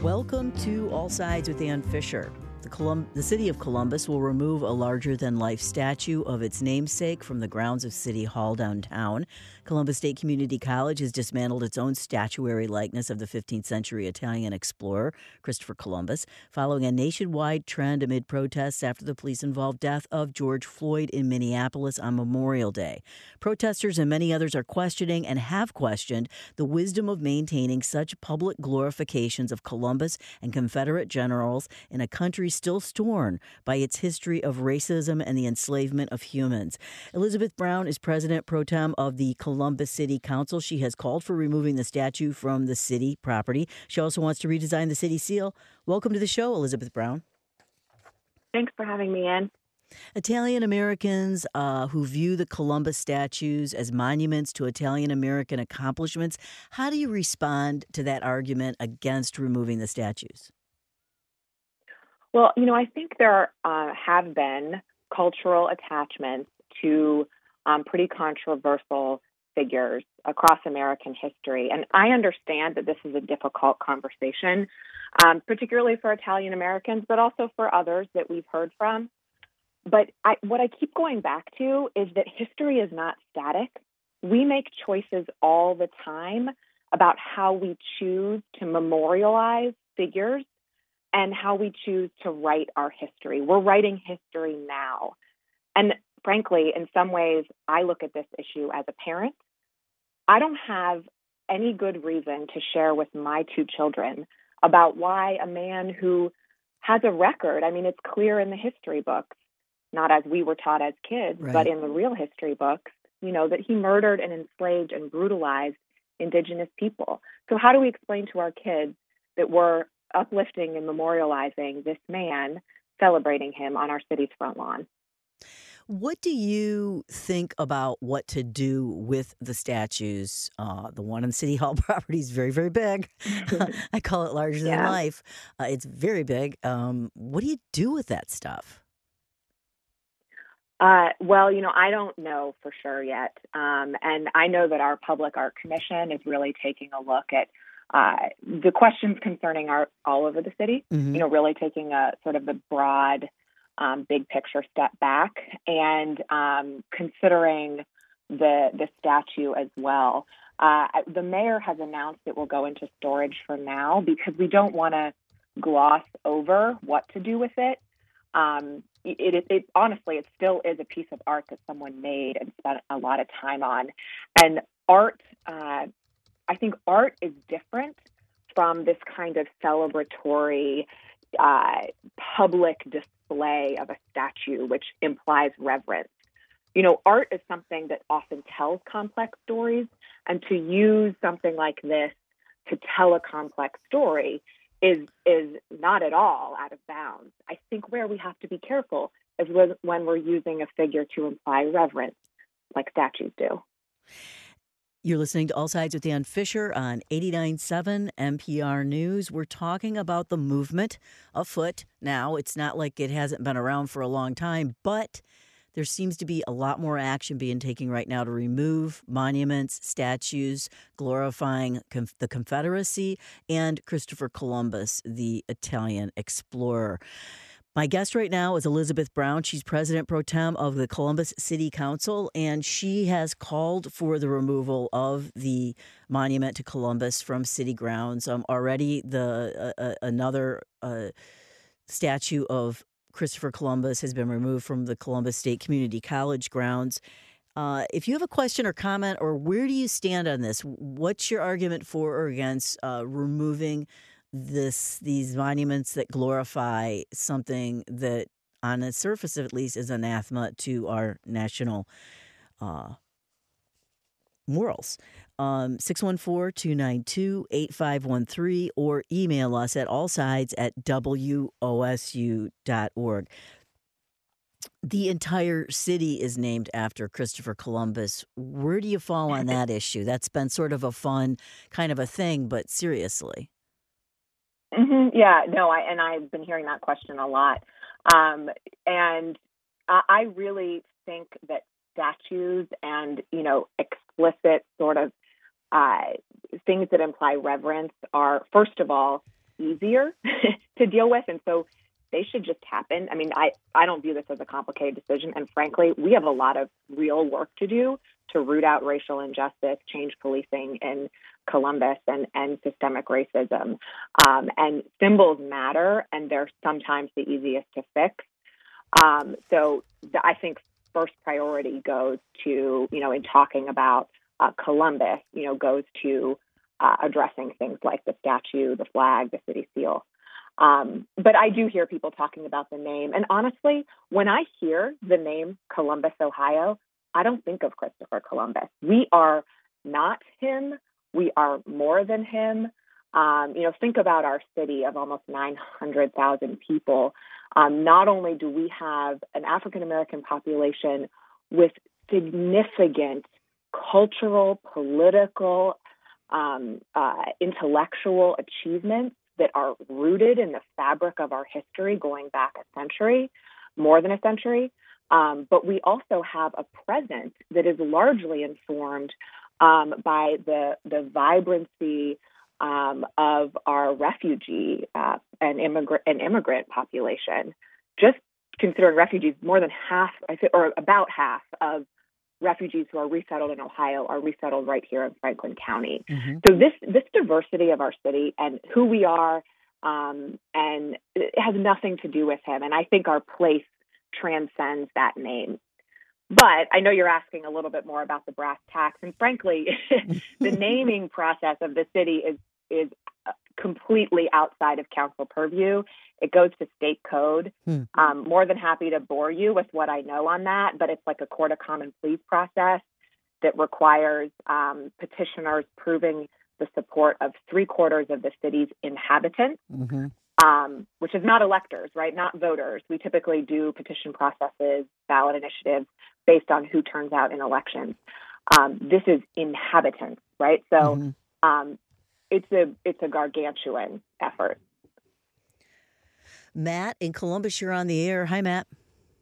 Welcome to All Sides with Ann Fisher. The city of Columbus will remove a larger-than-life statue of its namesake from the grounds of City Hall downtown. Columbus State Community College has dismantled its own statuary likeness of the 15th century Italian explorer, Christopher Columbus, following a nationwide trend amid protests after the police-involved death of George Floyd in Minneapolis on Memorial Day. Protesters and many others are questioning and have questioned the wisdom of maintaining such public glorifications of Columbus and Confederate generals in a country still torn by its history of racism and the enslavement of humans. Elizabeth Brown is president pro tem of the Columbus City Council. She has called for removing the statue from the city property. She also wants to redesign the city seal. Welcome to the show, Elizabeth Brown. Thanks for having me in. Italian Americans who view the Columbus statues as monuments to Italian American accomplishments. How do you respond to that argument against removing the statues? Well, I think there have been cultural attachments to pretty controversial figures across American history. And I understand that this is a difficult conversation, particularly for Italian Americans, but also for others that we've heard from. But what I keep going back to is that history is not static. We make choices all the time about how we choose to memorialize figures and how we choose to write our history. We're writing history now. And frankly, in some ways, I look at this issue as a parent. I don't have any good reason to share with my two children about why a man who has a record, it's clear in the history books, not as we were taught as kids, Right. but in the real history books, that he murdered and enslaved and brutalized indigenous people. So how do we explain to our kids that we're uplifting and memorializing this man, celebrating him on our city's front lawn? What do you think about what to do with the statues? The one on City Hall property is very, very big. I call it larger than Yeah. life. It's very big. What do you do with that stuff? Well, I don't know for sure yet. And I know that our Public Art Commission is really taking a look at the questions concerning art all over the city, Mm-hmm. really taking a sort of the broad, big picture step back and considering the statue as well. The mayor has announced it will go into storage for now because we don't want to gloss over what to do with it. It honestly, it still is a piece of art that someone made and spent a lot of time on. And art, I think art is different from this kind of celebratory public display of a statue, which implies reverence. Art is something that often tells complex stories, and to use something like this to tell a complex story is not at all out of bounds. I think where we have to be careful is when we're using a figure to imply reverence, like statues do. You're listening to All Sides with Ann Fisher on 89.7 NPR News. We're talking about the movement afoot now. It's not like it hasn't been around for a long time, but there seems to be a lot more action being taken right now to remove monuments, statues, glorifying the Confederacy and Christopher Columbus, the Italian explorer. My guest right now is Elizabeth Brown. She's president pro tem of the Columbus City Council, and she has called for the removal of the monument to Columbus from city grounds. Already, another statue of Christopher Columbus has been removed from the Columbus State Community College grounds. If you have a question or comment, or where do you stand on this? What's your argument for or against removing these monuments that glorify something that, on the surface at least, is anathema to our national morals? 614-292-8513 or email us at allsides@wosu.org. The entire city is named after Christopher Columbus. Where do you fall on that issue? That's been sort of a fun kind of a thing, but seriously. Mm-hmm. Yeah, no, I've been hearing that question a lot. And I really think that statues and, explicit sort of things that imply reverence are, first of all, easier to deal with. And so they should just happen. I mean, I don't view this as a complicated decision. And frankly, we have a lot of real work to do to root out racial injustice, change policing in Columbus, and systemic racism. And symbols matter, and they're sometimes the easiest to fix. So I think first priority goes to, in talking about Columbus, goes to addressing things like the statue, the flag, the city seal. But I do hear people talking about the name. And honestly, when I hear the name Columbus, Ohio, I don't think of Christopher Columbus. We are not him. We are more than him. Think about our city of almost 900,000 people. Not only do we have an African-American population with significant cultural, political, intellectual achievements that are rooted in the fabric of our history going back a century, more than a century. But we also have a present that is largely informed by the vibrancy of our refugee and immigrant population. Just considering refugees, more than half, or about half of refugees who are resettled in Ohio are resettled right here in Franklin County. Mm-hmm. So this diversity of our city and who we are, and it has nothing to do with him. And I think our place transcends that name. But I know you're asking a little bit more about the brass tacks. And frankly, the naming process of the city is completely outside of council purview. It goes to state code. More than happy to bore you with what I know on that, but it's like a court of common pleas process that requires petitioners proving the support of 3/4 of the city's inhabitants, which is not electors, right? Not voters. We typically do petition processes, ballot initiatives based on who turns out in elections. This is inhabitants, right? So it's a gargantuan effort. Matt in Columbus, you're on the air. Hi, Matt.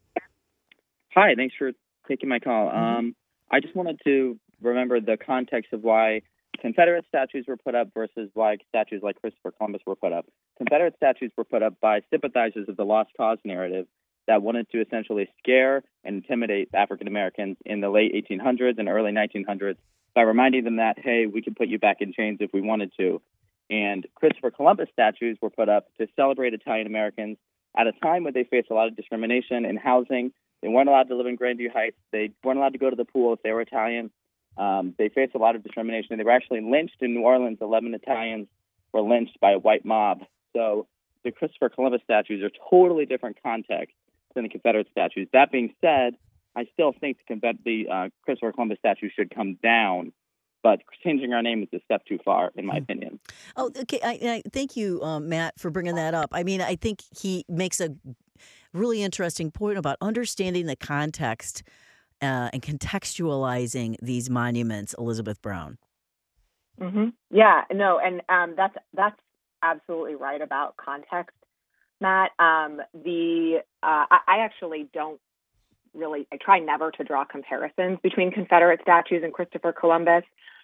Hi, thanks for taking my call. I just wanted to remember the context of why Confederate statues were put up versus why statues like Christopher Columbus were put up. Confederate statues were put up by sympathizers of the Lost Cause narrative that wanted to essentially scare and intimidate African Americans in the late 1800s and early 1900s by reminding them that, hey, we could put you back in chains if we wanted to. And Christopher Columbus statues were put up to celebrate Italian Americans at a time when they faced a lot of discrimination in housing. They weren't allowed to live in Grandview Heights. They weren't allowed to go to the pool if they were Italian. They faced a lot of discrimination. They were actually lynched in New Orleans. 11 Italians were lynched by a white mob. So the Christopher Columbus statues are totally different context than the Confederate statues. That being said, I still think the Christopher Columbus statue should come down, but changing our name is a step too far, in my opinion. Oh, okay. I thank you, Matt, for bringing that up. I mean, I think he makes a really interesting point about understanding the context and contextualizing these monuments, Elizabeth Brown. Mm-hmm. Yeah, no, and that's absolutely right about context, Matt. I actually don't really. I try never to draw comparisons between Confederate statues and Christopher Columbus,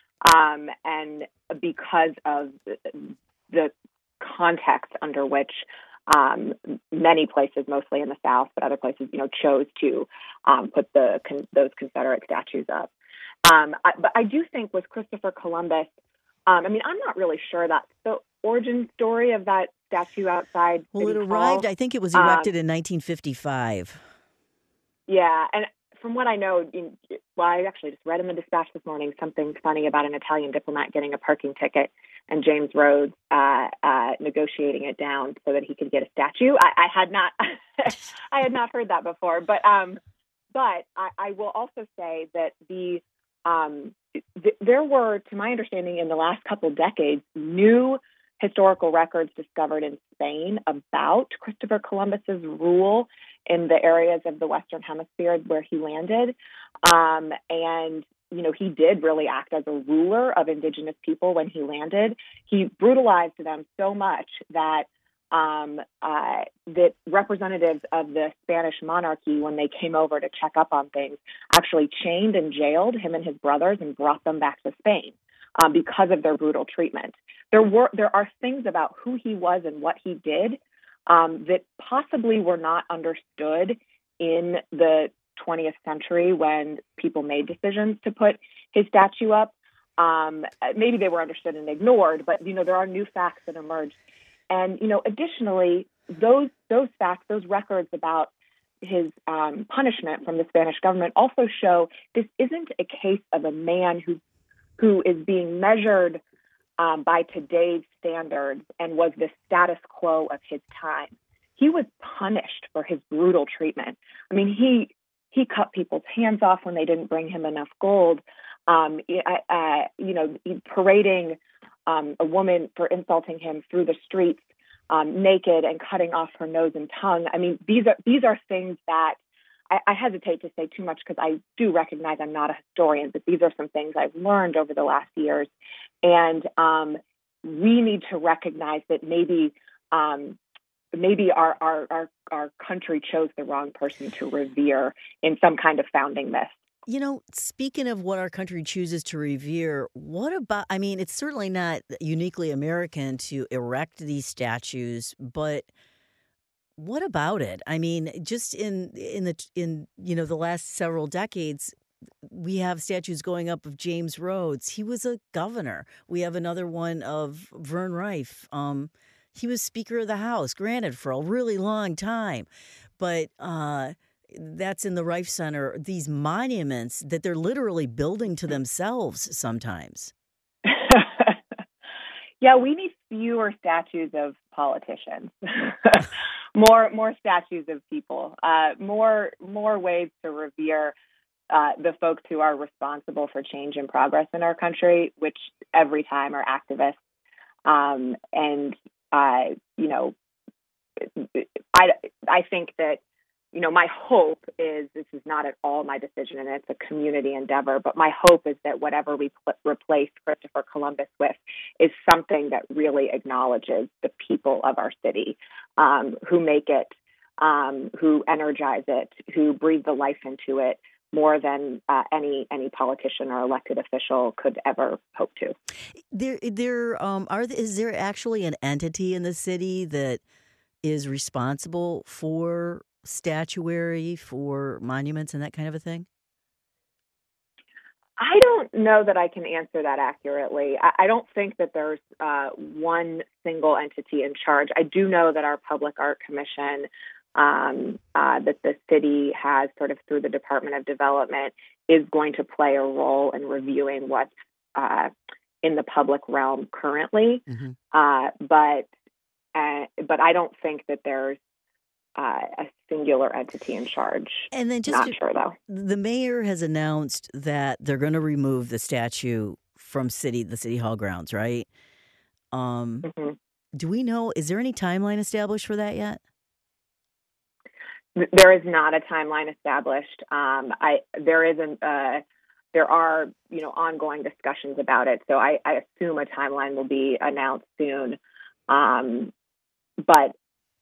and because of the context under which many places, mostly in the South, but other places, chose to put those Confederate statues up. But I do think with Christopher Columbus, I'm not really sure that's the origin story of that statue outside. Well, City it arrived, Hall. I think it was erected in 1955. Yeah, and from what I know, I actually just read in the Dispatch this morning something funny about an Italian diplomat getting a parking ticket and James Rhodes negotiating it down so that he could get a statue. I had not, I had not heard that before. But I will also say that there were, to my understanding, in the last couple of decades, new historical records discovered in Spain about Christopher Columbus's rule in the areas of the Western Hemisphere where he landed. And he did really act as a ruler of indigenous people when he landed. He brutalized them so much that that representatives of the Spanish monarchy, when they came over to check up on things, actually chained and jailed him and his brothers and brought them back to Spain. because of their brutal treatment. There are things about who he was and what he did that possibly were not understood in the 20th century when people made decisions to put his statue up. Maybe they were understood and ignored, but there are new facts that emerge. And additionally, those facts, those records about his punishment from the Spanish government also show this isn't a case of a man who is being measured by today's standards and was the status quo of his time. He was punished for his brutal treatment. I mean, he cut people's hands off when they didn't bring him enough gold. Parading a woman for insulting him through the streets naked and cutting off her nose and tongue. I mean, these are things that I hesitate to say too much because I do recognize I'm not a historian, but these are some things I've learned over the last years. And we need to recognize that maybe our country chose the wrong person to revere in some kind of founding myth. Speaking of what our country chooses to revere, what about, it's certainly not uniquely American to erect these statues, but what about it? I mean, just in the last several decades, we have statues going up of James Rhodes. He was a governor. We have another one of Vern Rife. He was Speaker of the House, granted, for a really long time. But that's in the Rife Center, these monuments that they're literally building to themselves sometimes. Yeah, we need fewer statues of politicians, more statues of people, more ways to revere the folks who are responsible for change and progress in our country, which every time are activists. I think that, my hope is, this is not at all my decision and it's a community endeavor, but my hope is that whatever we replace Christopher Columbus with is something that really acknowledges the people of our city, who make it, who energize it, who breathe the life into it more than any politician or elected official could ever hope to. Is there actually an entity in the city that is responsible for statuary, for monuments and that kind of a thing? I don't know that I can answer that accurately. I don't think that there's one single entity in charge. I do know that our Public Art Commission that the city has sort of through the Department of Development is going to play a role in reviewing what's in the public realm currently. Mm-hmm. But I don't think that there's a singular entity in charge. And then not sure though. The mayor has announced that they're going to remove the statue from the city hall grounds, right? Mm-hmm. Do we know, is there any timeline established for that yet? There is not a timeline established. There are ongoing discussions about it. So I assume a timeline will be announced soon. But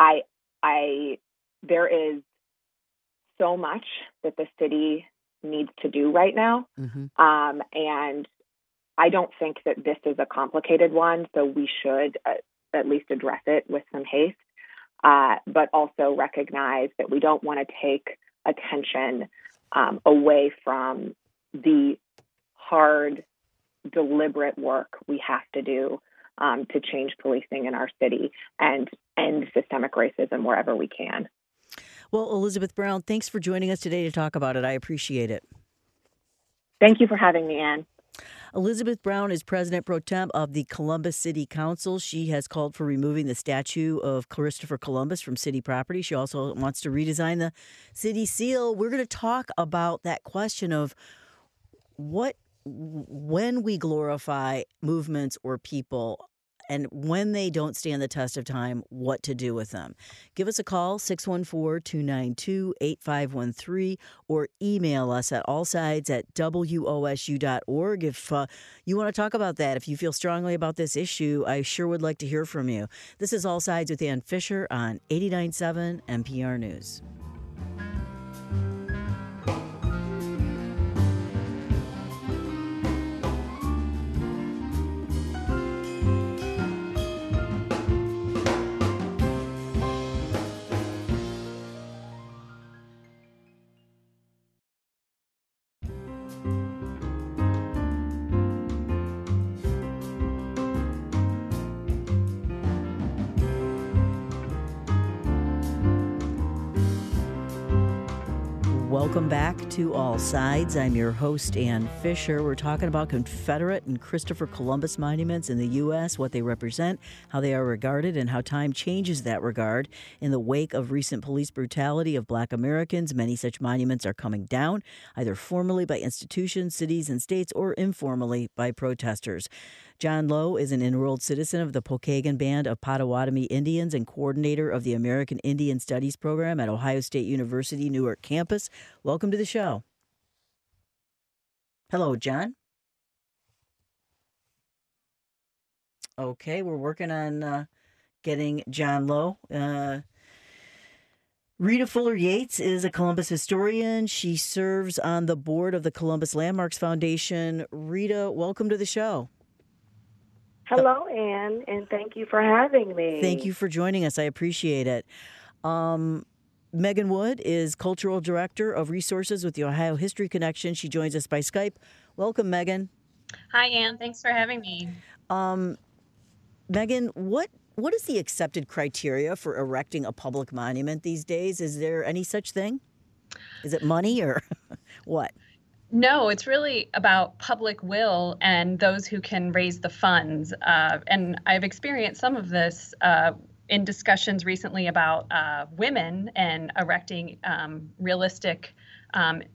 there is so much that the city needs to do right now. Mm-hmm. And I don't think that this is a complicated one. So we should at least address it with some haste. But also recognize that we don't want to take attention away from the hard, deliberate work we have to do to change policing in our city and end systemic racism wherever we can. Well, Elizabeth Brown, thanks for joining us today to talk about it. I appreciate it. Thank you for having me, Ann. Elizabeth Brown is President Pro Tem of the Columbus City Council. She has called for removing the statue of Christopher Columbus from city property. She also wants to redesign the city seal. We're going to talk about that question of when we glorify movements or people and when they don't stand the test of time, what to do with them. Give us a call, 614-292-8513, or email us at allsides@wosu.org. If you want to talk about that, if you feel strongly about this issue, I sure would like to hear from you. This is All Sides with Ann Fisher on 89.7 NPR News. Welcome back to All Sides. I'm your host, Ann Fisher. We're talking about Confederate and Christopher Columbus monuments in the U.S., what they represent, how they are regarded, and how time changes that regard. In the wake of recent police brutality of Black Americans, many such monuments are coming down, either formally by institutions, cities, and states, or informally by protesters. John Lowe is an enrolled citizen of the Pokagon Band of Potawatomi Indians and coordinator of the American Indian Studies program at Ohio State University Newark campus. Welcome to the show. Hello, John. Okay, we're working on getting John Lowe. Rita Fuller Yates is a Columbus historian. She serves on the board of the Columbus Landmarks Foundation. Rita, welcome to the show. Hello, Ann, and thank you for having me. Thank you for joining us. I appreciate it. Megan Wood is Cultural Director of Resources with the Ohio History Connection. She joins us by Skype. Welcome, Megan. Hi, Ann. Thanks for having me. Megan, what is the accepted criteria for erecting a public monument these days? Is there any such thing? Is it money or what? No, it's really about public will and those who can raise the funds. And I've experienced some of this in discussions recently about women and erecting realistic and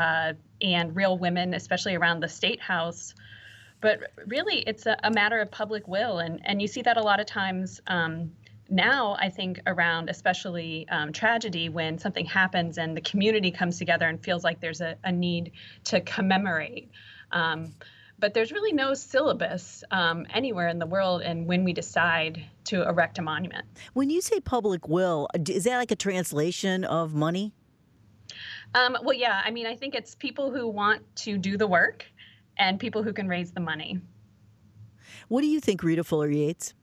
real women, especially around the State House. But really, it's a matter of public will. And you see that a lot of times now, I think, around especially tragedy, when something happens and the community comes together and feels like there's a need to commemorate. But there's really no syllabus anywhere in the world and when we decide to erect a monument. When you say public will, is that like a translation of money? Well, yeah. I mean, I think it's people who want to do the work and people who can raise the money. What do you think, Rita Fuller Yates?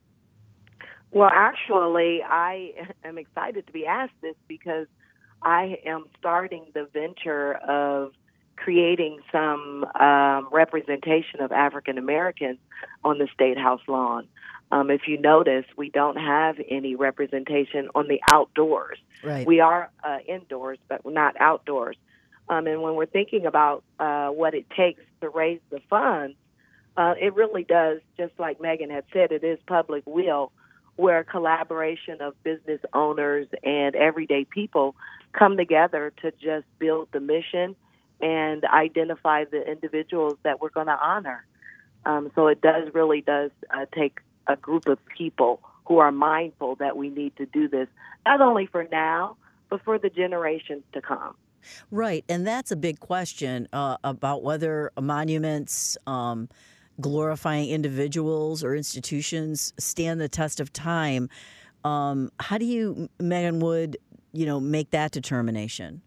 Well, actually, I am excited to be asked this because I am starting the venture of creating some representation of African Americans on the State House lawn. If you notice, we don't have any representation on the outdoors. Right. We are indoors, but we're not outdoors. And when we're thinking about what it takes to raise the funds, it really does, just like Megan had said, it is public will, where a collaboration of business owners and everyday people come together to just build the mission and identify the individuals that we're going to honor. So it really does take a group of people who are mindful that we need to do this, not only for now, but for the generations to come. Right, and that's a big question about whether monuments glorifying individuals or institutions stand the test of time. How do you, Megan Wood, make that determination?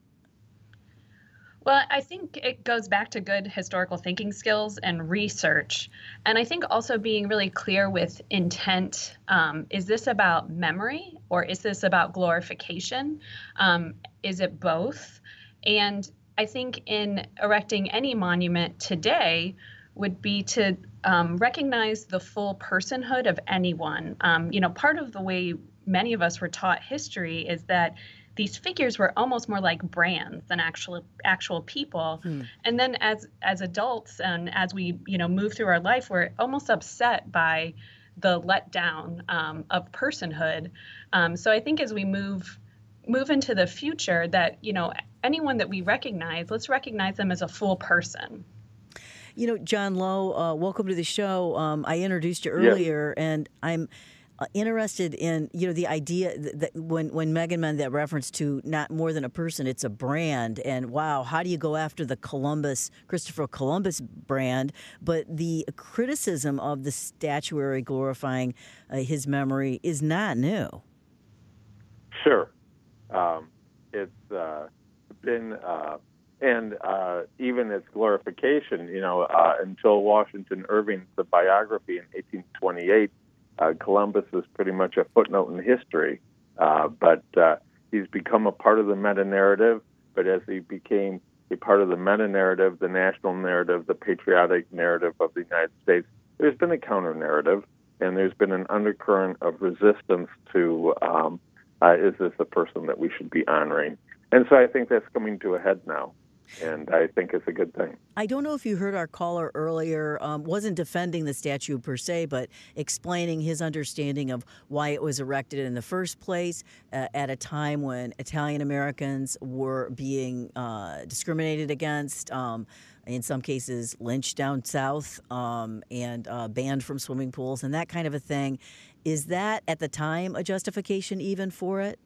Well, I think it goes back to good historical thinking skills and research. And I think also being really clear with intent. Is this about memory or is this about glorification? Is it both? And I think in erecting any monument today would be to recognize the full personhood of anyone. Part of the way many of us were taught history is that these figures were almost more like brands than actual people. And then as adults and as we move through our life, we're almost upset by the letdown of personhood. So I think as we move into the future, that anyone that we recognize, let's recognize them as a full person. John Lowe, welcome to the show. I introduced you earlier, and I'm interested in the idea that when Megan made that reference to not more than a person, it's a brand. And wow, how do you go after the Christopher Columbus brand? But the criticism of the statuary glorifying his memory is not new. Sure, it's been. And even its glorification, until Washington Irving's The Biography in 1828, Columbus is pretty much a footnote in history. But he's become a part of the meta-narrative. But as he became a part of the meta-narrative, the national narrative, the patriotic narrative of the United States, there's been a counter-narrative, and there's been an undercurrent of resistance to, is this a person that we should be honoring? And so I think that's coming to a head now, and I think it's a good thing. I don't know if you heard our caller earlier, wasn't defending the statue per se, but explaining his understanding of why it was erected in the first place at a time when Italian Americans were being discriminated against, in some cases lynched down south, and banned from swimming pools and that kind of a thing. Is that at the time a justification even for it?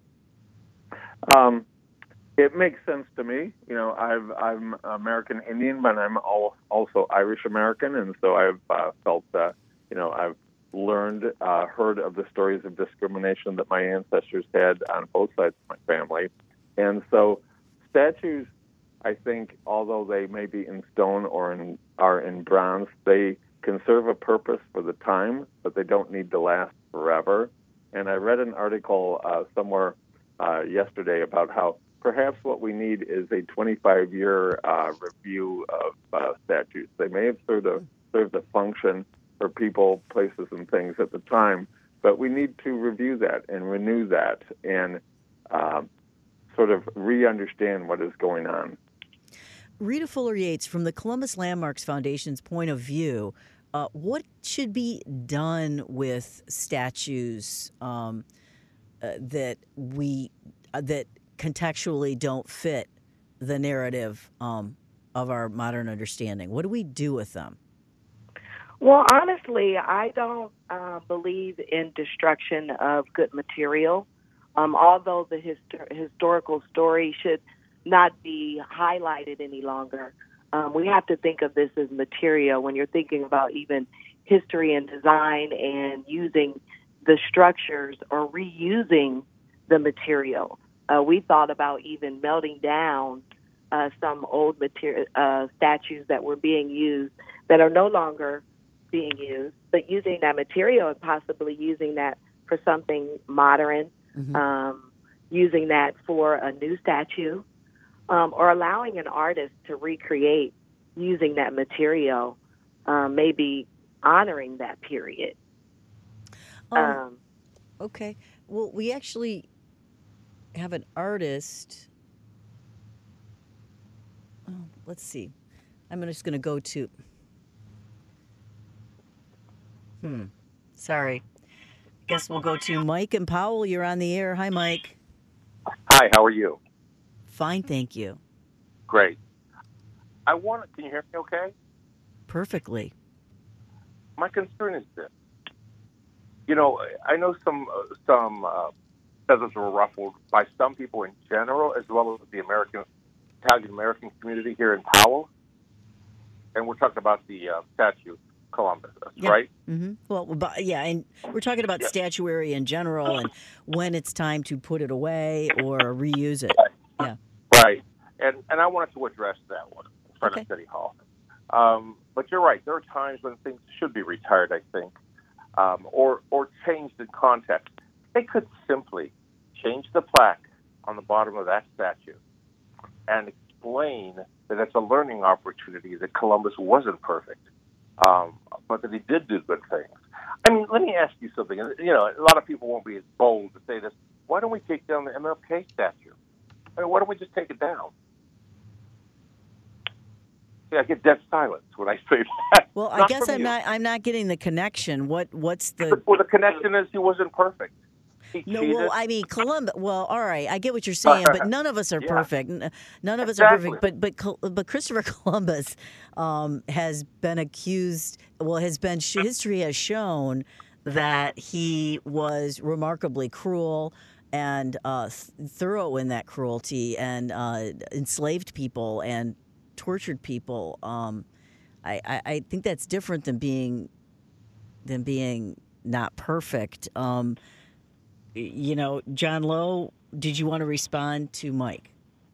It makes sense to me. I'm American Indian, but I'm also Irish American, and so I've felt that, I've learned, heard of the stories of discrimination that my ancestors had on both sides of my family. And so statues, I think, although they may be in stone or are in bronze, they can serve a purpose for the time, but they don't need to last forever. And I read an article somewhere yesterday about how perhaps what we need is a 25-year review of statues. They may have served a function for people, places, and things at the time, but we need to review that and renew that and sort of re-understand what is going on. Rita Fuller Yates, from the Columbus Landmarks Foundation's point of view, what should be done with statues that contextually don't fit the narrative of our modern understanding? What do we do with them? Well, honestly, I don't believe in destruction of good material. Although the historical story should not be highlighted any longer, we have to think of this as material when you're thinking about even history and design and using the structures or reusing the material. We thought about even melting down some old statues that were being used that are no longer being used, but using that material and possibly using that for something modern, using that for a new statue, or allowing an artist to recreate using that material, maybe honoring that period. Okay. Well, we actually have an artist. Oh, let's see. I'm just going to go to. Sorry. Guess we'll go to Mike and Powell. You're on the air. Hi, Mike. Hi, how are you? Fine, thank you. Great. Can you hear me okay? Perfectly. My concern is this. I know some feathers were ruffled by some people in general, as well as the Italian American community here in Powell. And we're talking about the statue, Columbus, right? Mm-hmm. Well, and we're talking about statuary in general and when it's time to put it away or reuse it. Right. Yeah. Right. And I wanted to address that one in front of City Hall. But you're right. There are times when things should be retired, I think, or changed in context. They could simply change the plaque on the bottom of that statue and explain that it's a learning opportunity, that Columbus wasn't perfect, but that he did do good things. I mean, let me ask you something. A lot of people won't be as bold to say this. Why don't we take down the MLK statue? I mean, why don't we just take it down? See, I get dead silence when I say that. Well, I guess I'm not getting the connection. What's the? Well, the connection is he wasn't perfect. No, well, I mean, Columbus. Well, all right, I get what you're saying, but none of us are perfect. None of us are perfect. But Christopher Columbus has been accused. Well, history has shown that he was remarkably cruel and thorough in that cruelty and enslaved people and tortured people. I think that's different than being not perfect. John Lowe, did you want to respond to Mike?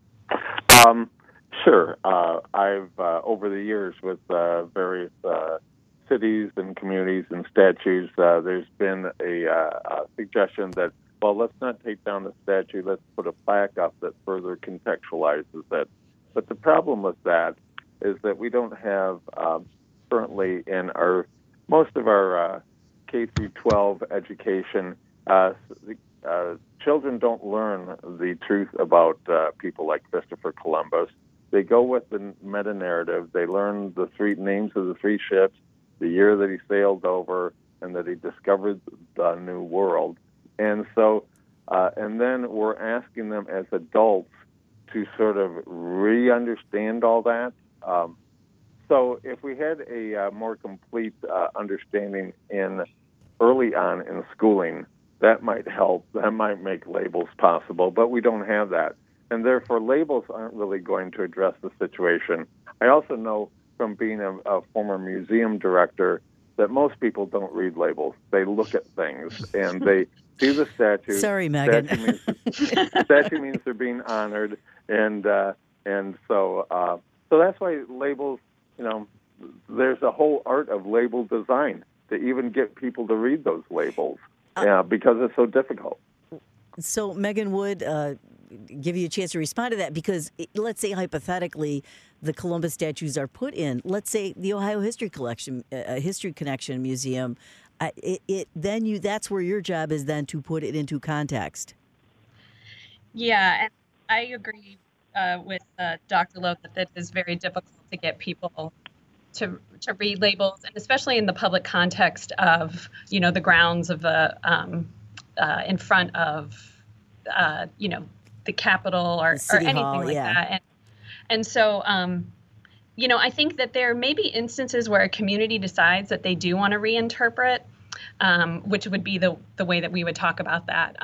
Sure. I've over the years with various cities and communities and statues, there's been a suggestion that, well, let's not take down the statue, let's put a plaque up that further contextualizes it. But the problem with that is that we don't have currently in most of our K through 12 education children don't learn the truth about people like Christopher Columbus. They go with the meta-narrative. They learn the three names of the three ships, the year that he sailed over, and that he discovered the New World. And so, and then we're asking them as adults to sort of re-understand all that. So if we had a more complete understanding early on in schooling, that might help. That might make labels possible, but we don't have that. And therefore, labels aren't really going to address the situation. I also know from being a former museum director that most people don't read labels. They look at things, and they see the statue. Sorry, Megan. Statue means they're being honored, and so that's why labels, there's a whole art of label design to even get people to read those labels, because it's so difficult. So Megan would give you a chance to respond to that, because let's say hypothetically the Columbus statues are put in, let's say the Ohio History Connection Museum, that's where your job is then to put it into context. Yeah, and I agree with Dr. Lowe that it is very difficult to get people to read labels, and especially in the public context of the grounds of the in front of the Capitol or anything Hall, like that. And so I think that there may be instances where a community decides that they do want to reinterpret, which would be the way that we would talk about that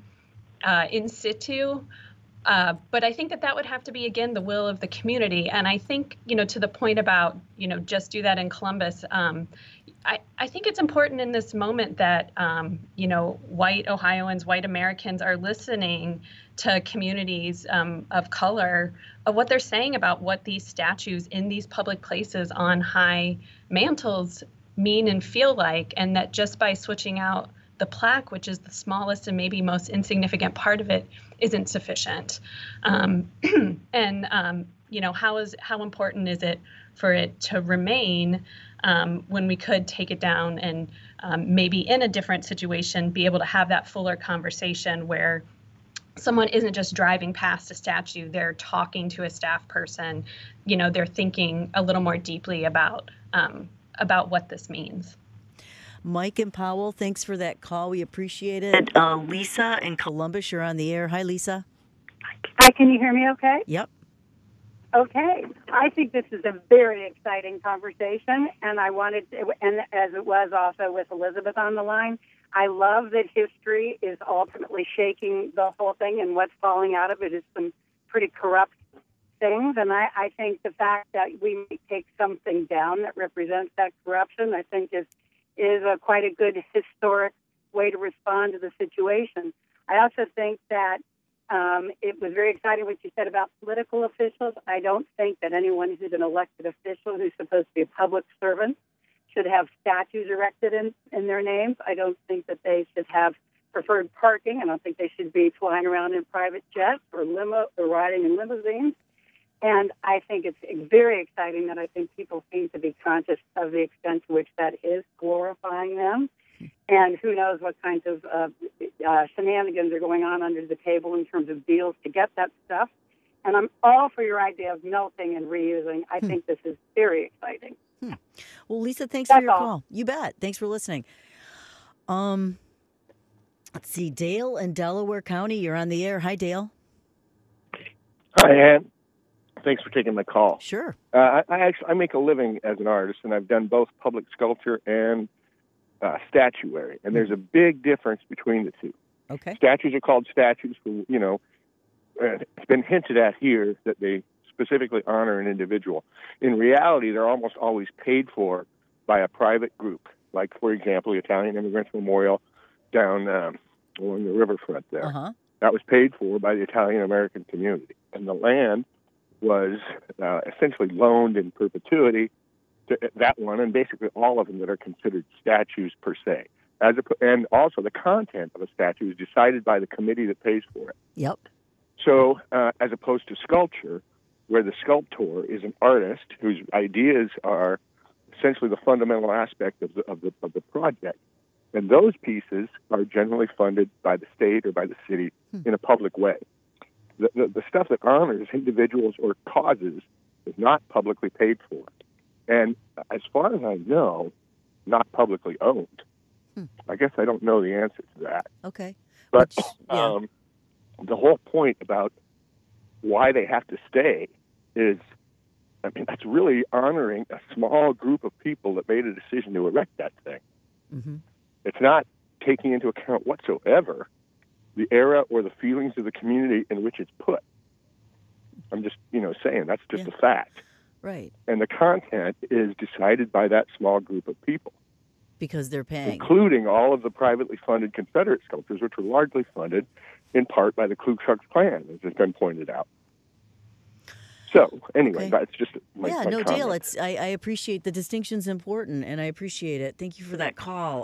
in situ. But I think that would have to be, again, the will of the community. And I think, to the point about, just do that in Columbus, I think it's important in this moment that, white Ohioans, white Americans are listening to communities of color, of what they're saying about what these statues in these public places on high mantles mean and feel like, and that just by switching out the plaque, which is the smallest and maybe most insignificant part of it, isn't sufficient. And how important is it for it to remain when we could take it down and maybe in a different situation be able to have that fuller conversation where someone isn't just driving past a statue, they're talking to a staff person, they're thinking a little more deeply about what this means. Mike and Powell, thanks for that call. We appreciate it. Lisa in Columbus, you're on the air. Hi, Lisa. Hi, can you hear me okay? Yep. Okay. I think this is a very exciting conversation, and I wanted to, and as it was also with Elizabeth on the line, I love that history is ultimately shaking the whole thing, and what's falling out of it is some pretty corrupt things. And I think the fact that we take something down that represents that corruption, I think is quite a good historic way to respond to the situation. I also think that it was very exciting what you said about political officials. I don't think that anyone who's an elected official who's supposed to be a public servant should have statues erected in their names. I don't think that they should have preferred parking. I don't think they should be flying around in private jets or riding in limousines. And I think it's very exciting that I think people seem to be conscious of the extent to which that is glorifying them. And who knows what kinds of shenanigans are going on under the table in terms of deals to get that stuff. And I'm all for your idea of melting and reusing. I think this is very exciting. Well, Lisa, thanks for your call. You bet. Thanks for listening. Let's see. Dale in Delaware County, you're on the air. Hi, Dale. Hi, Ann. Thanks for taking my call. Sure. I make a living as an artist, and I've done both public sculpture and statuary, and there's a big difference between the two. Okay. Statues are called statues for, it's been hinted at here that they specifically honor an individual. In reality, they're almost always paid for by a private group, like, for example, the Italian Immigrants Memorial down along the riverfront there. Uh-huh. That was paid for by the Italian American community, and the land was essentially loaned in perpetuity to that one, and basically all of them that are considered statues per se. And also the content of a statue is decided by the committee that pays for it. Yep. So as opposed to sculpture, where the sculptor is an artist whose ideas are essentially the fundamental aspect of the project, And those pieces are generally funded by the state or by the city in a public way. The stuff that honors individuals or causes is not publicly paid for. And as far as I know, not publicly owned. I guess I don't know the answer to that. Okay. But the whole point about why they have to stay is, I mean, that's really honoring a small group of people that made a decision to erect that thing. Mm-hmm. It's not taking into account whatsoever the era or the feelings of the community in which it's put. I'm just, saying that's just a fact. Right. And the content is decided by that small group of people. Because they're paying. Including all of the privately funded Confederate sculptures, which were largely funded in part by the Ku Klux Klan, as has been pointed out. So, anyway, that's just my comment. Dale, I appreciate the distinction's important, and I appreciate it. Thank you for that call.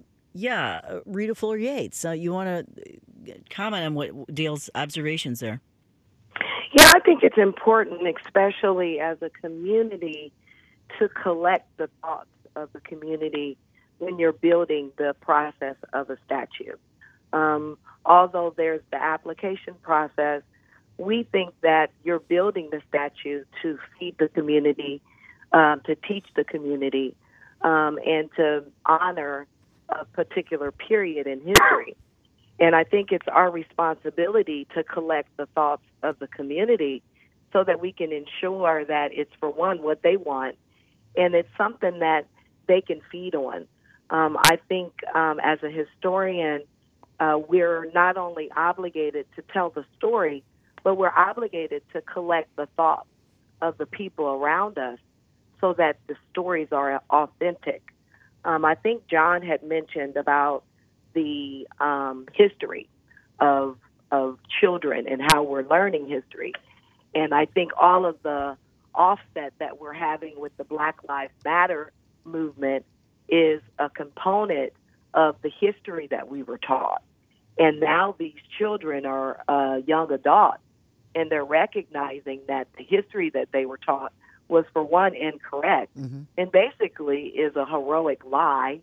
Rita Fuller Yates, you want to comment on what Dale's observations there? Yeah, I think it's important, especially as a community, to collect the thoughts of the community when you're building the process of a statue. Although there's the application process, we think that you're building the statue to feed the community, to teach the community, and to honor a particular period in history. And I think it's our responsibility to collect the thoughts of the community so that we can ensure that it's, for one, what they want, and it's something that they can feed on. I think as a historian, we're not only obligated to tell the story, but we're obligated to collect the thoughts of the people around us so that the stories are authentic. I think John had mentioned about the history of children and how we're learning history. And I think all of the offset that we're having with the Black Lives Matter movement is a component of the history that we were taught. And now these children are young adults, and they're recognizing that the history that they were taught was, for one, incorrect, and basically is a heroic lie.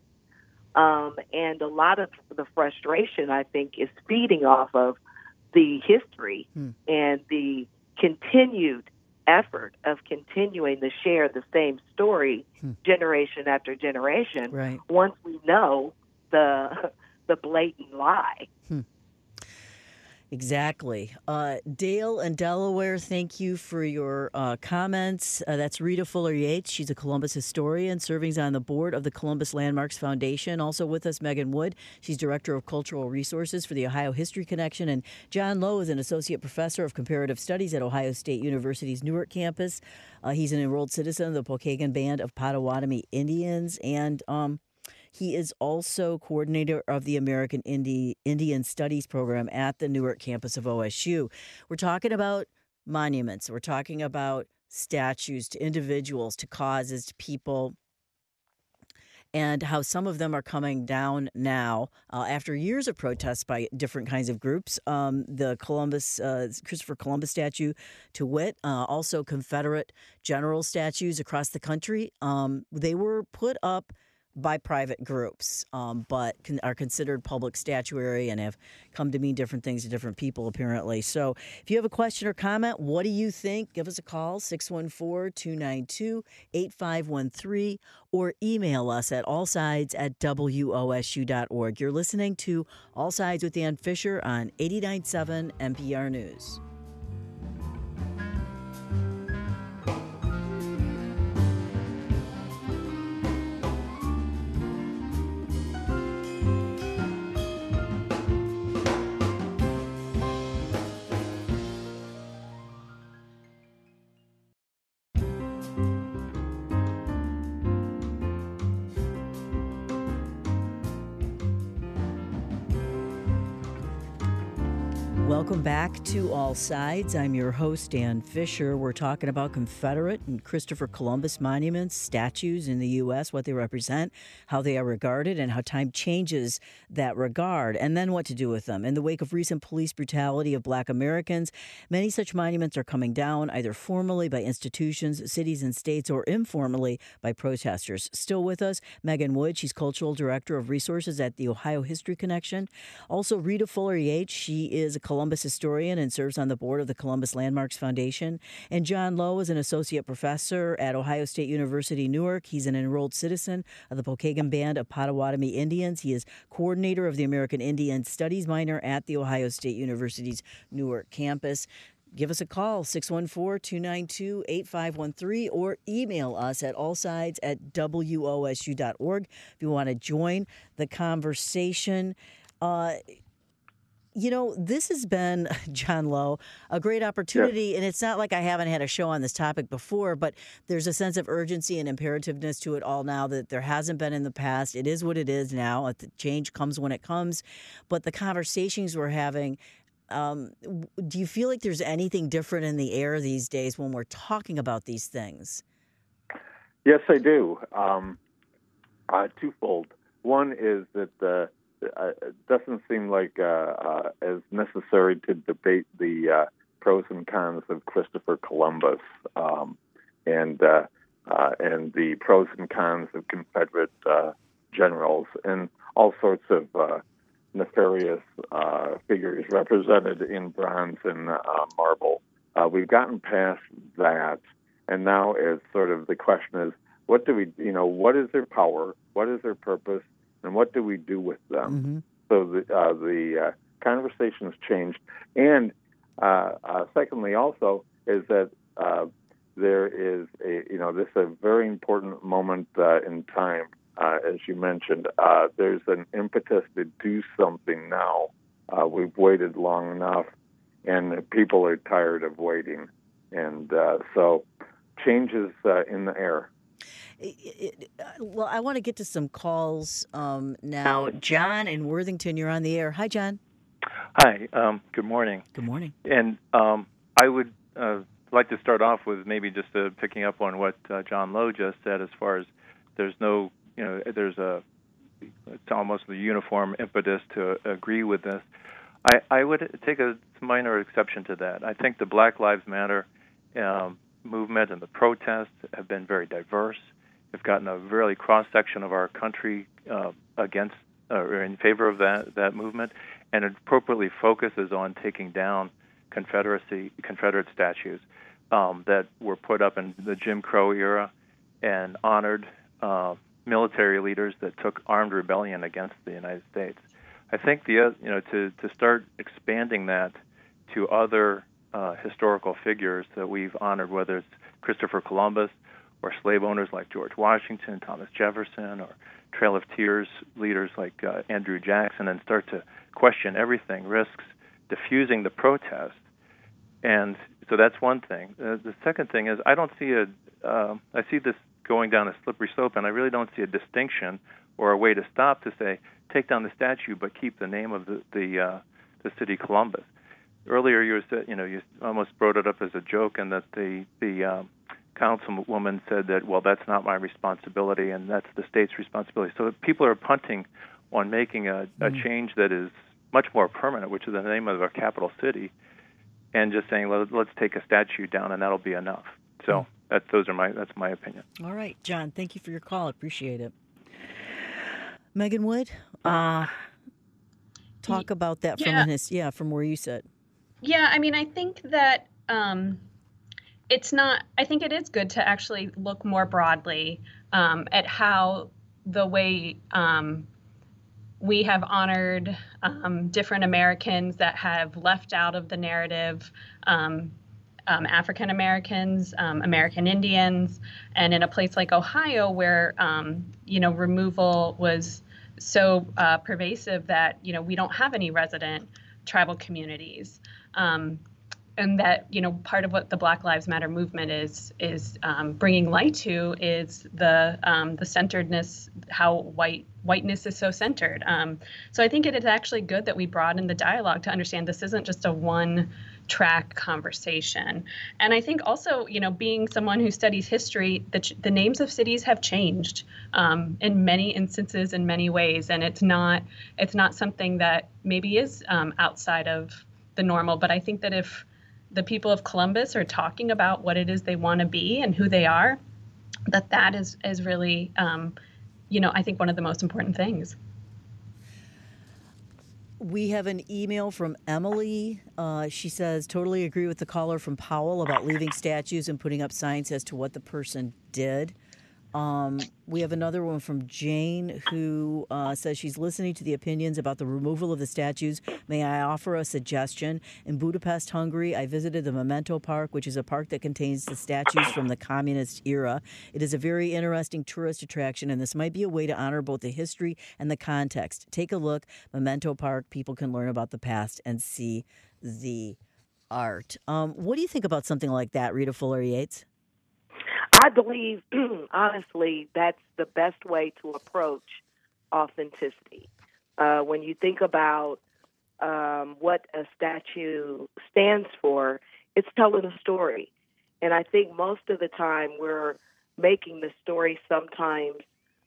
And a lot of the frustration, I think, is feeding off of the history and the continued effort of continuing to share the same story generation after generation once we know the blatant lie. Exactly. Dale in Delaware, thank you for your comments. That's Rita Fuller Yates. She's a Columbus historian serving on the board of the Columbus Landmarks Foundation. Also with us, Megan Wood. She's Director of Cultural Resources for the Ohio History Connection. And John Lowe is an Associate Professor of Comparative Studies at Ohio State University's Newark campus. He's an enrolled citizen of the Pokagon Band of Potawatomi Indians, and he is also coordinator of the American Indian Studies program at the Newark campus of OSU. We're talking about monuments. We're talking about statues to individuals, to causes, to people, and how some of them are coming down now after years of protests by different kinds of groups. The Christopher Columbus statue, to wit, also Confederate general statues across the country. They were put up by private groups, but are considered public statuary and have come to mean different things to different people, apparently. So if you have a question or comment, what do you think? Give us a call, 614-292-8513, or email us at allsides@wosu.org. You're listening to All Sides with Dan Fisher on 89.7 NPR News. Welcome back to All Sides. I'm your host, Dan Fisher. We're talking about Confederate and Christopher Columbus monuments, statues in the U.S., what they represent, how they are regarded, and how time changes that regard, and then what to do with them. In the wake of recent police brutality of Black Americans, many such monuments are coming down, either formally by institutions, cities, and states, or informally by protesters. Still with us, Megan Wood. She's Cultural Director of Resources at the Ohio History Connection. Also, Rita Fuller-Yates. She is a Columbus historian and serves on the board of the Columbus Landmarks Foundation. And John Lowe is an associate professor at Ohio State University, Newark. He's an enrolled citizen of the Pokagon Band of Potawatomi Indians. He is coordinator of the American Indian Studies minor at the Ohio State University's Newark campus. Give us a call, 614-292-8513, or email us at allsides@wosu.org if you want to join the conversation. This has been, John Lowe, a great opportunity, and it's not like I haven't had a show on this topic before, but there's a sense of urgency and imperativeness to it all now that there hasn't been in the past. It is what it is now. The change comes when it comes, but the conversations we're having, do you feel like there's anything different in the air these days when we're talking about these things? Yes, I do. Twofold. One is that it doesn't seem like as necessary to debate the pros and cons of Christopher Columbus and the pros and cons of Confederate generals and all sorts of nefarious figures represented in bronze and marble. We've gotten past that, and now it's sort of the question is, what do we, what is their power, what is their purpose, and what do we do with them? Mm-hmm. So the conversation's changed. And secondly, also, is that there is this is a very important moment in time, as you mentioned. There's an impetus to do something now. We've waited long enough, and people are tired of waiting. And so change is in the air. Well, I want to get to some calls now. John in Worthington, you're on the air. Hi, John. Hi. Good morning. Good morning. And I would like to start off with maybe just picking up on what John Lowe just said, as far as there's no, it's almost a uniform impetus to agree with this. I would take a minor exception to that. I think the Black Lives Matter movement and the protests have been very diverse. We've gotten a really cross-section of our country against or in favor of that movement, and it appropriately focuses on taking down Confederate statues that were put up in the Jim Crow era and honored military leaders that took armed rebellion against the United States. I think to start expanding that to other historical figures that we've honored, whether it's Christopher Columbus or slave owners like George Washington, Thomas Jefferson, or Trail of Tears leaders like Andrew Jackson, and start to question everything, risks diffusing the protest. And so that's one thing. The second thing is I see this going down a slippery slope, and I really don't see a distinction or a way to stop to say, take down the statue but keep the name of the city Columbus. Earlier, you almost brought it up as a joke, and that the councilwoman said that, well, that's not my responsibility, and that's the state's responsibility. So people are punting on making a change that is much more permanent, which is the name of our capital city, and just saying, well, let's take a statue down, and that'll be enough. So that's my opinion. All right, John, thank you for your call. I appreciate it. Megan Wood, talk about that from where you sit. Yeah, I mean, I think that it's not. I think it is good to actually look more broadly at how the way we have honored different Americans that have left out of the narrative, African Americans, American Indians, and in a place like Ohio where removal was so pervasive that we don't have any resident tribal communities. and that, part of what the Black Lives Matter movement is bringing light to is the centeredness, how whiteness is so centered. So I think it is actually good that we broaden the dialogue to understand this isn't just a one-track conversation. And I think also, being someone who studies history, the names of cities have changed in many instances, in many ways, and it's not something that maybe is outside of the normal. But I think that if the people of Columbus are talking about what it is they want to be and who they are, that is really, I think one of the most important things. We have an email from Emily. She says, totally agree with the caller from Powell about leaving statues and putting up signs as to what the person did. We have another one from Jane who says she's listening to the opinions about the removal of the statues. May I offer a suggestion? In Budapest, Hungary, I visited the Memento Park, which is a park that contains the statues from the communist era. It is a very interesting tourist attraction, and this might be a way to honor both the history and the context. Take a look. Memento Park. People can learn about the past and see the art. What do you think about something like that, Rita Fuller-Yates? I believe, honestly, that's the best way to approach authenticity. When you think about what a statue stands for, it's telling a story. And I think most of the time we're making the story sometimes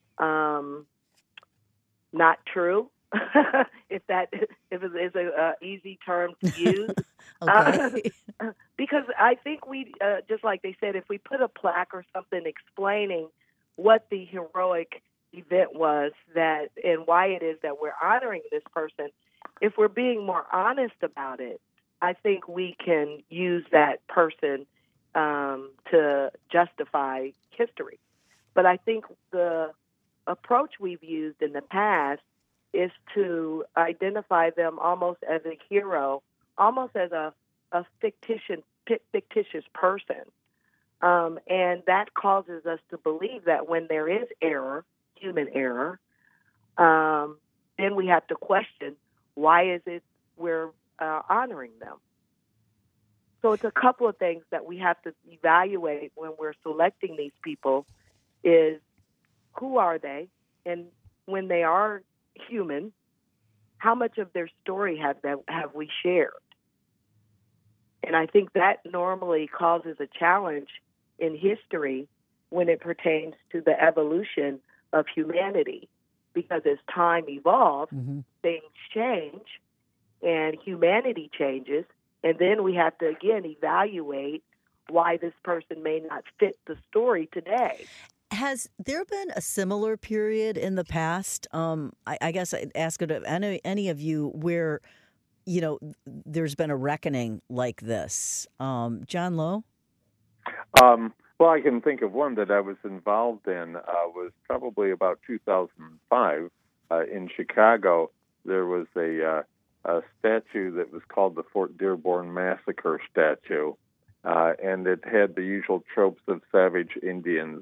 not true, if it is an easy term to use. Okay. Because I think we, just like they said, if we put a plaque or something explaining what the heroic event was and why it is that we're honoring this person, if we're being more honest about it, I think we can use that person to justify history. But I think the approach we've used in the past is to identify them almost as a hero, almost as a fictitious person. And that causes us to believe that when there is error, human error, then we have to question, why is it we're honoring them? So it's a couple of things that we have to evaluate when we're selecting these people is, who are they? And when they are human, how much of their story have we shared? And I think that normally causes a challenge in history when it pertains to the evolution of humanity, because as time evolves, things change and humanity changes, and then we have to again evaluate why this person may not fit the story today. Has there been a similar period in the past? I guess I'd ask it of any of you where, there's been a reckoning like this. John Lowe? Well, I can think of one that I was involved in, was probably about 2005 in Chicago. There was a statue that was called the Fort Dearborn Massacre statue, and it had the usual tropes of savage Indians,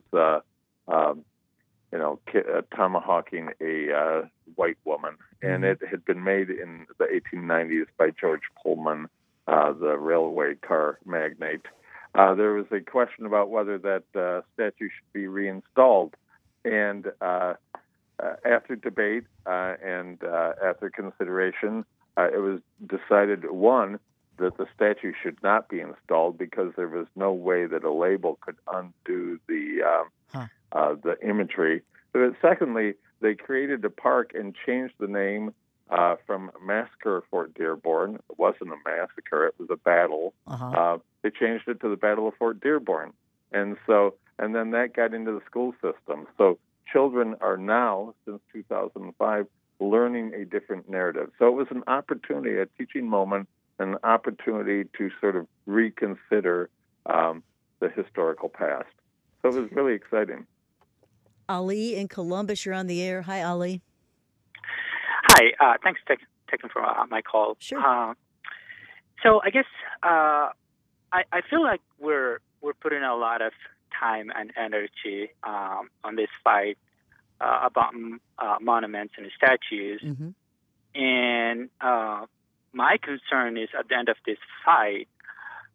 tomahawking a white woman. And it had been made in the 1890s by George Pullman, the railway car magnate. There was a question about whether that statue should be reinstalled. And after debate and after consideration, it was decided, one, that the statue should not be installed because there was no way that a label could undo the imagery. But secondly, they created a park and changed the name from Massacre Fort Dearborn. It wasn't a massacre; it was a battle. They changed it to the Battle of Fort Dearborn, and then that got into the school system. So children are now, since 2005, learning a different narrative. So it was an opportunity, a teaching moment, an opportunity to sort of reconsider the historical past. So it was really exciting. Ali in Columbus, you're on the air. Hi, Ali. Hi. Thanks for taking for my call. Sure. So I guess I feel like we're putting a lot of time and energy on this fight about monuments and statues. And my concern is at the end of this fight,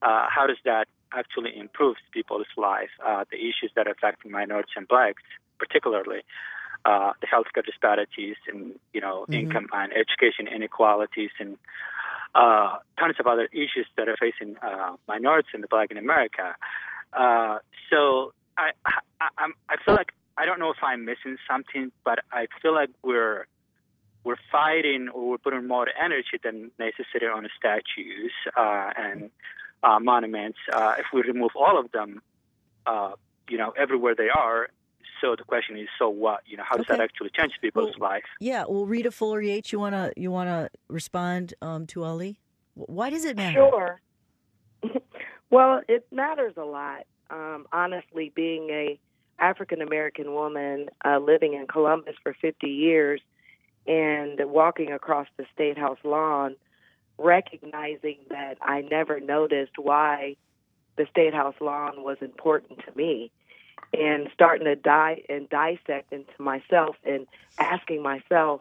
how does that actually improve people's life? The issues that affect minorities and blacks, particularly the healthcare disparities, and income and education inequalities, and tons of other issues that are facing minorities and the black in America. So I feel like, I don't know if I'm missing something, but I feel like we're fighting, or we're putting more energy than necessary on the statues and monuments. If we remove all of them, everywhere they are. So the question is, so what? How does that actually change people's life? Yeah. Well, Rita Fuller Yates, you wanna respond to Ali? Why does it matter? Sure. Well, it matters a lot. Honestly, being a African American woman living in Columbus for 50 years and walking across the State House lawn, recognizing that I never noticed why the State House lawn was important to me, and starting to dissect into myself and asking myself,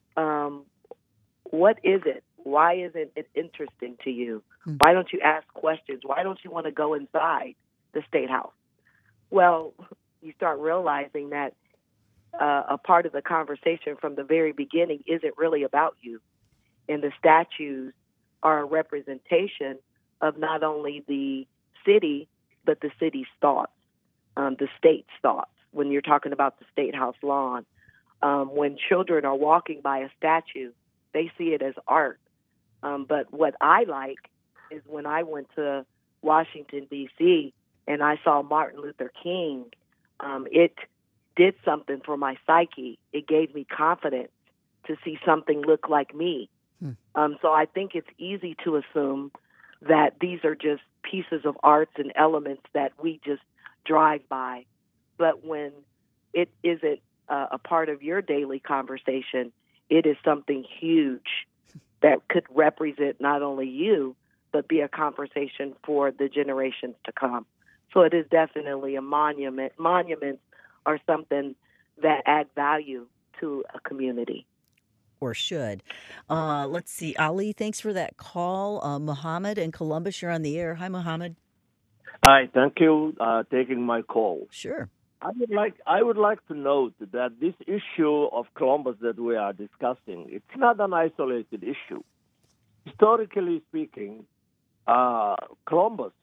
what is it? Why isn't it interesting to you? Why don't you ask questions? Why don't you want to go inside the State House? Well, you start realizing that a part of the conversation from the very beginning isn't really about you. And the statues are a representation of not only the city, but the city's thoughts, the state's thoughts. When you're talking about the State House lawn, when children are walking by a statue, they see it as art. But what I like is when I went to Washington, D.C., and I saw Martin Luther King, it did something for my psyche. It gave me confidence to see something look like me. So I think it's easy to assume that these are just pieces of arts and elements that we just drive by. But when it isn't a part of your daily conversation, it is something huge that could represent not only you, but be a conversation for the generations to come. So it is definitely a monument. Monuments are something that add value to a community. Or should. Let's see. Ali, thanks for that call. Muhammad in Columbus, you're on the air. Hi, Muhammad. Hi, thank you taking my call. Sure. I would like to note that this issue of Columbus that we are discussing, it's not an isolated issue. Historically speaking, Columbus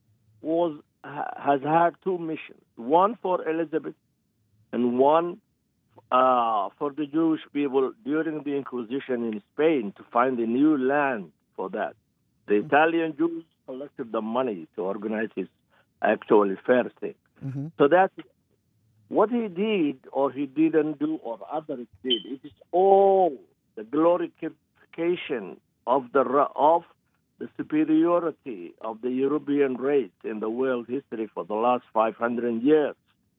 has had two missions, one for Elizabeth and one for the Jewish people during the Inquisition in Spain to find a new land for that. The Italian Jews collected the money to organize his actually fair thing. So that's what he did or he didn't do or others did. It is all the glorification of the superiority of the European race in the world history for the last 500 years.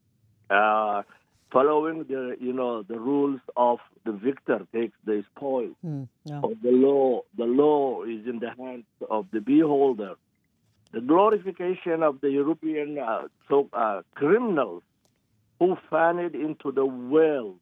Following the rules of the victor takes the spoil. Of the law is in the hands of the beholder. The glorification of the European criminals who fanned into the world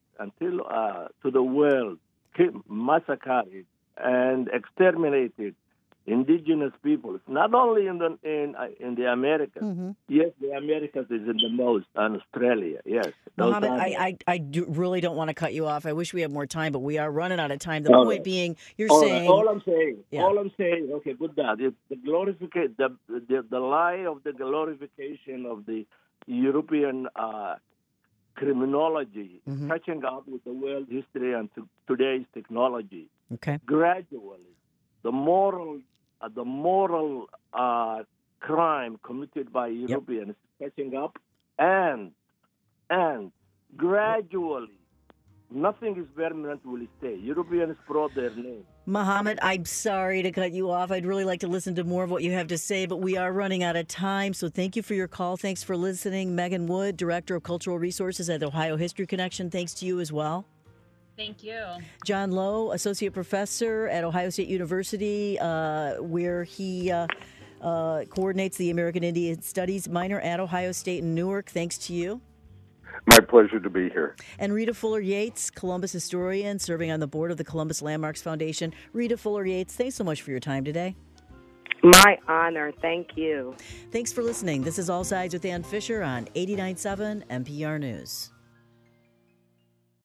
massacred and exterminated indigenous peoples, not only in the Americas. Yes, the Americas is in the most, and Australia. Yes, Mohammed, I really don't want to cut you off. I wish we had more time, but we are running out of time. The point being, you're saying all I'm saying. Okay, put that. It's the glorification, the lie of the glorification of the European criminology, catching up with the world history and today's technology. Okay, gradually, the moral crime committed by Europeans catching up, and gradually, nothing is permanent will stay. Europeans brought their name. Mohammed, I'm sorry to cut you off. I'd really like to listen to more of what you have to say, but we are running out of time. So thank you for your call. Thanks for listening. Megan Wood, Director of Cultural Resources at Ohio History Connection. Thanks to you as well. Thank you. John Lowe, Associate Professor at Ohio State University, where he coordinates the American Indian Studies minor at Ohio State in Newark. Thanks to you. My pleasure to be here. And Rita Fuller Yates, Columbus historian, serving on the board of the Columbus Landmarks Foundation. Rita Fuller Yates, thanks so much for your time today. My honor. Thank you. Thanks for listening. This is All Sides with Ann Fisher on 89.7 NPR News.